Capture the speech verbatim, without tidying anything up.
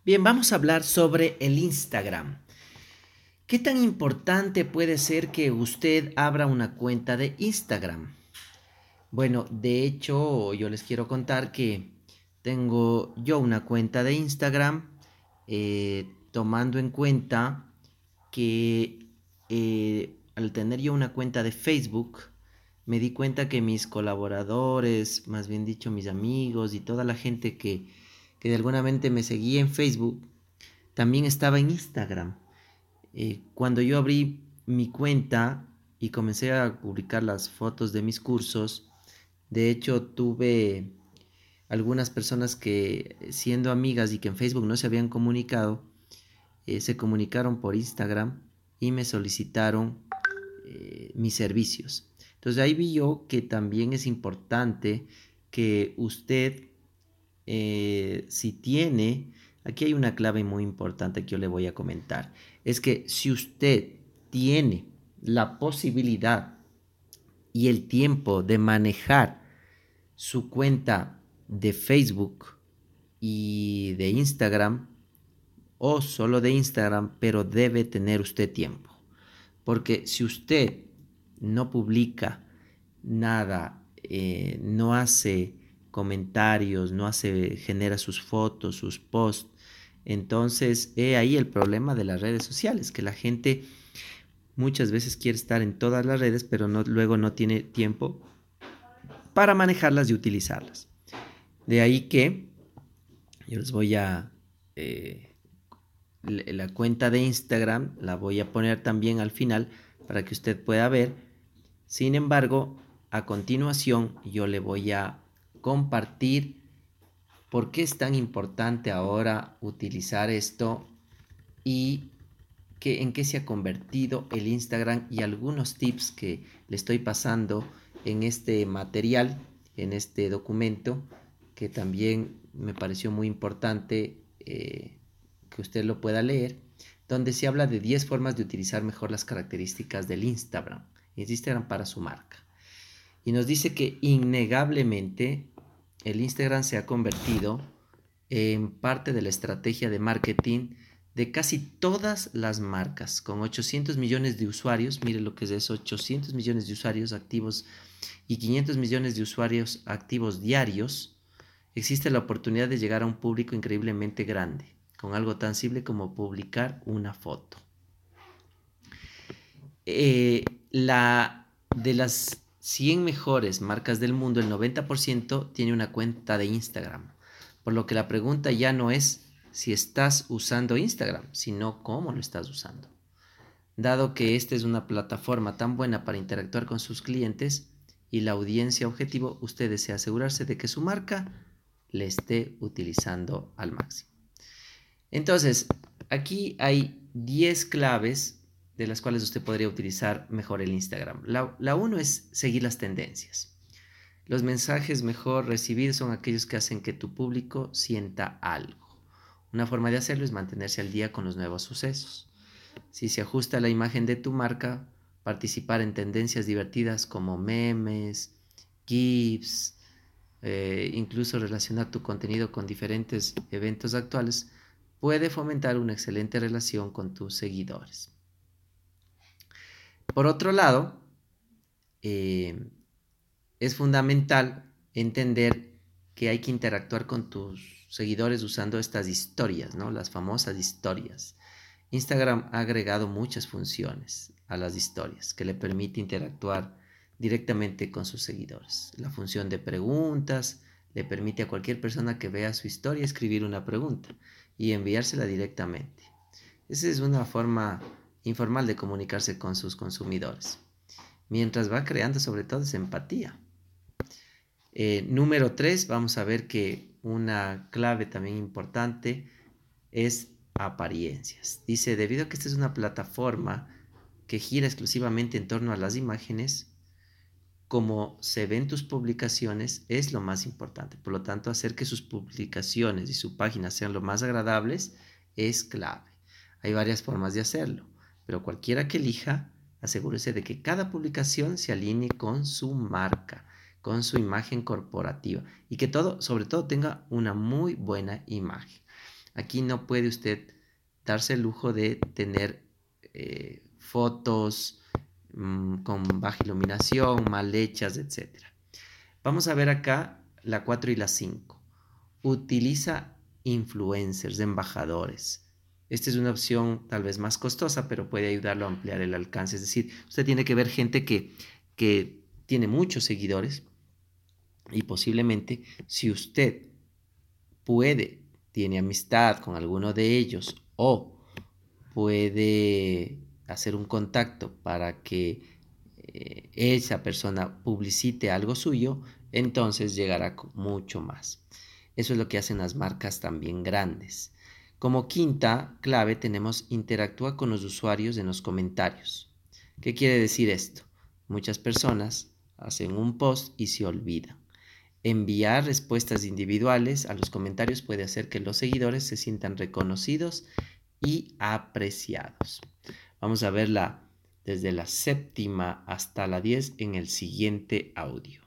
Bien, vamos a hablar sobre el Instagram. ¿Qué tan importante puede ser que usted abra una cuenta de Instagram? Bueno, de hecho, yo les quiero contar que tengo yo una cuenta de Instagram, eh, tomando en cuenta que eh, al tener yo una cuenta de Facebook, me di cuenta que mis colaboradores, más bien dicho, mis amigos y toda la gente que, que de alguna mente me seguía en Facebook, también estaba en Instagram. Eh, cuando yo abrí mi cuenta y comencé a publicar las fotos de mis cursos, de hecho tuve algunas personas que, siendo amigas y que en Facebook no se habían comunicado, eh, se comunicaron por Instagram y me solicitaron eh, mis servicios. Entonces ahí vi yo que también es importante que usted, eh, si tiene, aquí hay una clave muy importante que yo le voy a comentar, es que si usted tiene la posibilidad y el tiempo de manejar su cuenta de Facebook y de Instagram, o solo de Instagram, pero debe tener usted tiempo. Porque si usted no publica nada, eh, no hace comentarios, no hace, genera sus fotos, sus posts, entonces he ahí el problema de las redes sociales, que la gente muchas veces quiere estar en todas las redes, pero no, luego no tiene tiempo para manejarlas y utilizarlas. De ahí que yo les voy a... Eh, la cuenta de Instagram la voy a poner también al final para que usted pueda ver. Sin embargo, a continuación yo le voy a compartir por qué es tan importante ahora utilizar esto y que, en qué se ha convertido el Instagram y algunos tips que le estoy pasando en este material, en este documento, que también me pareció muy importante eh, que usted lo pueda leer, donde se habla de diez formas de utilizar mejor las características del Instagram, Instagram para su marca. Y nos dice que innegablemente el Instagram se ha convertido en parte de la estrategia de marketing de casi todas las marcas, con ochocientos millones de usuarios. Mire lo que es eso, ochocientos millones de usuarios activos y quinientos millones de usuarios activos diarios. Existe la oportunidad de llegar a un público increíblemente grande, con algo tan simple como publicar una foto. Eh, la de las cien mejores marcas del mundo, el noventa por ciento tiene una cuenta de Instagram. Por lo que la pregunta ya no es si estás usando Instagram, sino cómo lo estás usando. Dado que esta es una plataforma tan buena para interactuar con sus clientes y la audiencia objetivo, usted desea asegurarse de que su marca le esté utilizando al máximo. Entonces, aquí hay diez claves de las cuales usted podría utilizar mejor el Instagram. La, la uno es seguir las tendencias. Los mensajes mejor recibidos son aquellos que hacen que tu público sienta algo. Una forma de hacerlo es mantenerse al día con los nuevos sucesos. Si se ajusta a la imagen de tu marca, participar en tendencias divertidas como memes, GIFs, eh, incluso relacionar tu contenido con diferentes eventos actuales, puede fomentar una excelente relación con tus seguidores. Por otro lado, eh, es fundamental entender que hay que interactuar con tus seguidores usando estas historias, ¿no? Las famosas historias. Instagram ha agregado muchas funciones a las historias que le permite interactuar directamente con sus seguidores. La función de preguntas le permite a cualquier persona que vea su historia escribir una pregunta y enviársela directamente. Esa es una forma informal de comunicarse con sus consumidores, mientras va creando sobre todo esa empatía. Eh, número tres, vamos a ver que una clave también importante es apariencias. Dice, debido a que esta es una plataforma que gira exclusivamente en torno a las imágenes, como se ven tus publicaciones es lo más importante. Por lo tanto, hacer que sus publicaciones y su página sean lo más agradables es clave. Hay varias formas de hacerlo, pero cualquiera que elija, asegúrese de que cada publicación se alinee con su marca, con su imagen corporativa y que todo, sobre todo, tenga una muy buena imagen. Aquí no puede usted darse el lujo de tener eh, fotos mmm, con baja iluminación, mal hechas, etcétera. Vamos a ver acá la cuatro y la cinco. Utiliza influencers, embajadores. Esta es una opción tal vez más costosa, pero puede ayudarlo a ampliar el alcance. Es decir, usted tiene que ver gente que, que tiene muchos seguidores y posiblemente si usted puede, tiene amistad con alguno de ellos o puede hacer un contacto para que eh, esa persona publicite algo suyo, entonces llegará mucho más. Eso es lo que hacen las marcas también grandes. Como quinta clave tenemos interactúa con los usuarios en los comentarios. ¿Qué quiere decir esto? Muchas personas hacen un post y se olvidan. Enviar respuestas individuales a los comentarios puede hacer que los seguidores se sientan reconocidos y apreciados. Vamos a verla desde la séptima hasta la diez en el siguiente audio.